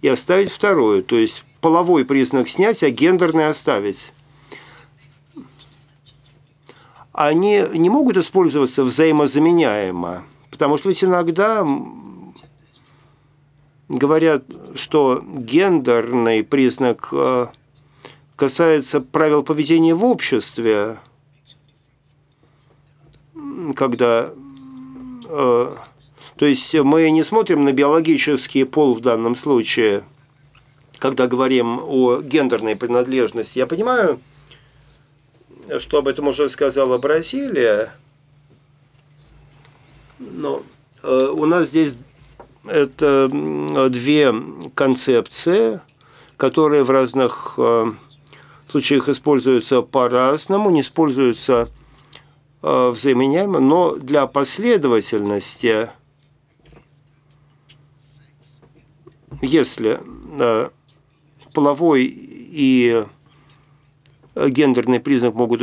и оставить второе. То есть половой признак снять, а гендерный оставить. Они не могут использоваться взаимозаменяемо, потому что ведь иногда говорят, что гендерный признак касается правил поведения в обществе, когда... То есть мы не смотрим на биологический пол в данном случае, когда говорим о гендерной принадлежности. Я понимаю, что об этом уже сказала Бразилия, но у нас здесь это две концепции, которые в разных случаях используются по-разному, не используются взаимозаменяемо, но для последовательности, если половой и гендерный признак могут